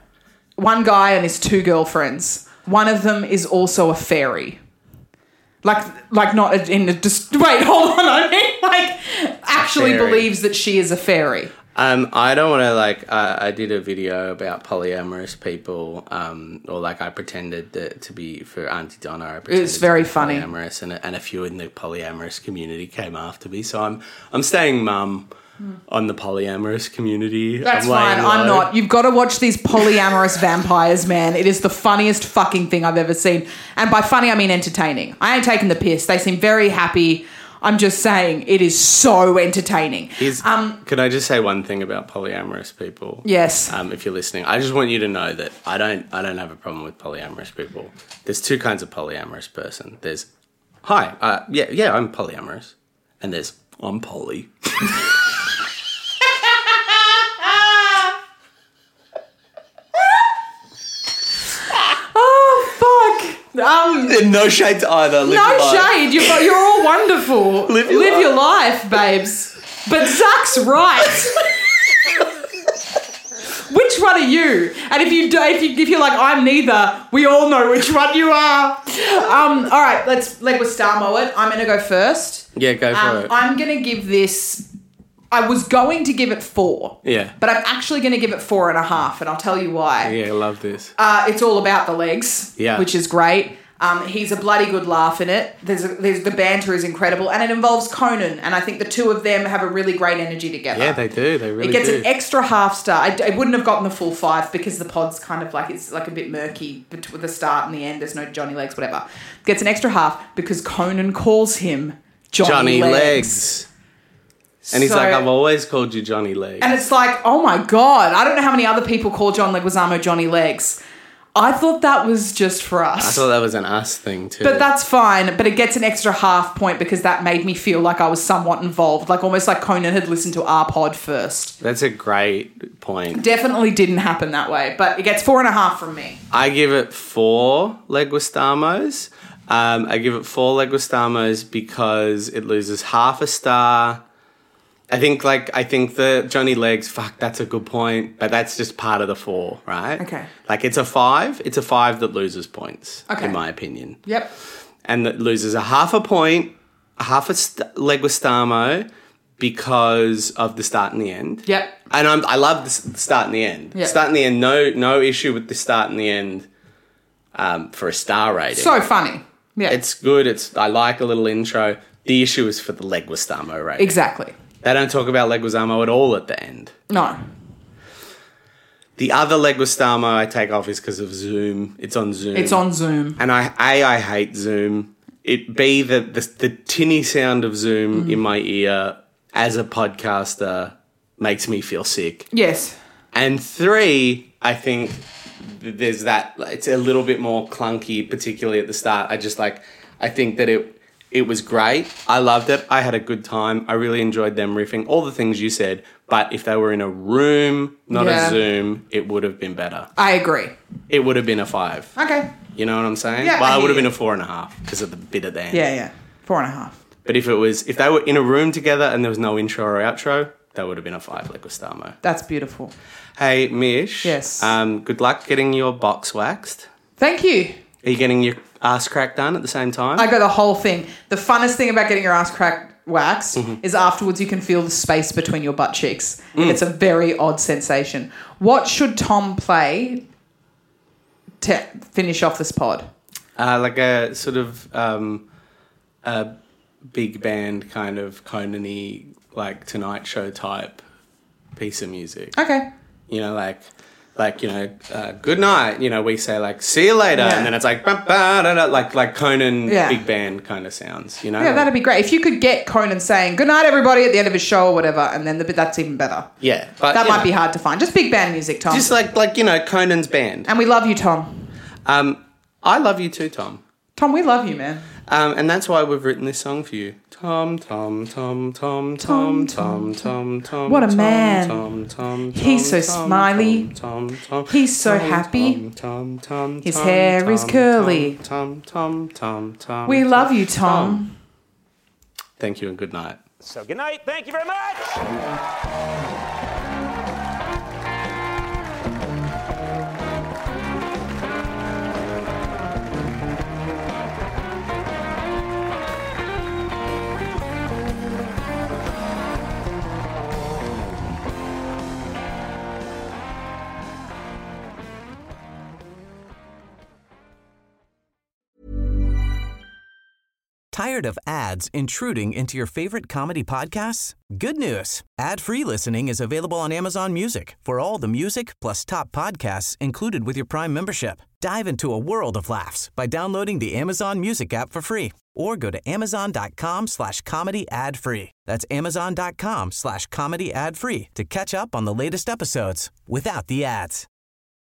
one guy and his two girlfriends. One of them is also a fairy. Like, like not in a just wait, hold on. I mean, like, actually believes that she is a fairy. Um, I don't want to like. Uh, I did a video about polyamorous people, um, or like I pretended that to be for Auntie Donna. I pretended It's very to be funny. Polyamorous, and and a few in the polyamorous community came after me. So I'm I'm staying mum on the polyamorous community. That's I'm fine. I'm not. You've got to watch these polyamorous vampires, man. It is the funniest fucking thing I've ever seen. And by funny, I mean entertaining. I ain't taking the piss. They seem very happy. I'm just saying it is so entertaining. Is, um, can I just say one thing about polyamorous people? Yes. Um, if you're listening, I just want you to know that I don't I don't have a problem with polyamorous people. There's two kinds of polyamorous person. There's, hi, uh, yeah, yeah, I'm polyamorous. And there's, I'm poly. Um, no shade to either. Live no your life. shade. You're, you're all wonderful. Live your Live life. your life, babes. But Zach's right. Which one are you? And if you do, if you if you're like I'm neither, we all know which one you are. Um. All right. Let's let us star mow it. I'm gonna go first. Yeah, go for um, it. I'm gonna give this. I was going to give it four. Yeah. But I'm actually going to give it four and a half, and I'll tell you why. Yeah, I love this. Uh, it's all about the legs. Yeah. Which is great. Um, he's a bloody good laugh in it. There's, a, there's the banter is incredible, and it involves Conan, and I think the two of them have a really great energy together. Yeah, they do. They really do. It gets do. an extra half star. I, I wouldn't have gotten the full five because the pod's kind of like, it's like a bit murky between the start and the end. There's no Johnny Legs, whatever. Gets an extra half because Conan calls him Johnny, Johnny Legs. Legs. And he's So- like, I've always called you Johnny Legs. And it's like, oh my God, I don't know how many other people call John Leguizamo Johnny Legs. I thought that was just for us. I thought that was an us thing too. But that's fine. But it gets an extra half point because that made me feel like I was somewhat involved. Like almost like Conan had listened to our pod first. That's a great point. Definitely didn't happen that way. But it gets four and a half from me. I give it four Leguistamos. Um, I give it four Leguistamos because it loses half a star. I think, like, I think the Johnny Legs, fuck, that's a good point, but that's just part of the four, right? Okay. Like, it's a five. It's a five that loses points, Okay. in my opinion. Yep. And that loses a half a point, a half a st- Leguistamo because of the start and the end. Yep. And I'm, I love the s- the start and the end. Yep. Start and the end, no no issue with the start and the end um, for a star rating. So funny. Yeah. It's good. It's I like a little intro. The issue is for the Leguistamo rating. Exactly. They don't talk about Leguizamo at all at the end. No. The other Leguistamo I take off is because of Zoom. It's on Zoom. It's on Zoom. And I A, I hate Zoom. It B, the, the, the tinny sound of Zoom Mm. in my ear as a podcaster makes me feel sick. Yes. And three, I think th- there's that, it's a little bit more clunky, particularly at the start. I just like, I think that it it was great. I loved it. I had a good time. I really enjoyed them riffing, all the things you said. But if they were in a room, not Yeah. a Zoom, it would have been better. I agree. It would have been a five. Okay. You know what I'm saying? Yeah, well, I it would have hear been you. a four and a half because of the bit at the end. Yeah, yeah. Four and a half. But if it was, if they were in a room together and there was no intro or outro, that would have been a five, Leguistamo. That's beautiful. Hey, Mish. Yes. Um, good luck getting your box waxed. Thank you. Are you getting your ass crack done at the same time? I got the whole thing. The funnest thing about getting your ass cracked waxed Mm-hmm. is afterwards you can feel the space between your butt cheeks. Mm. And it's a very odd sensation. What should Tom play to finish off this pod? Uh, like a sort of um, a big band kind of Conan-y, like Tonight Show type piece of music. Okay. You know, like, like you know, uh, good night. You know, we say like, see you later, Yeah. and then it's like, ba, ba, da, da, like like Conan Yeah. big band kind of sounds. You know, Yeah, that'd be great. If you could get Conan saying, good night, everybody, at the end of his show or whatever, and then the, that's even better. yeah, but That you might know, be hard to find. Just big band music, Tom. just like like you know, Conan's band. and we love you, Tom. Um, I love you too, Tom. Tom, we love you, man. Um, and that's why we've written this song for you. Tom, Tom, Tom, Tom, Tom, Tom, Tom, Tom. What a Tom, man. Tom, Tom, He's so Tom, smiley. Tom, Tom, Tom, He's so Tom, happy. Tom, Tom, Tom, His Tom, hair is Tom, curly. Tom, Tom, Tom, Tom. We Tom, love you, Tom. Thank you and good night. So good night. Thank you very much. Tired of ads intruding into your favorite comedy podcasts? Good news. Ad-free listening is available on Amazon Music for all the music plus top podcasts included with your Prime membership. Dive into a world of laughs by downloading the Amazon Music app for free or go to amazon.com slash comedy ad free. That's amazon.com slash comedy ad free to catch up on the latest episodes without the ads.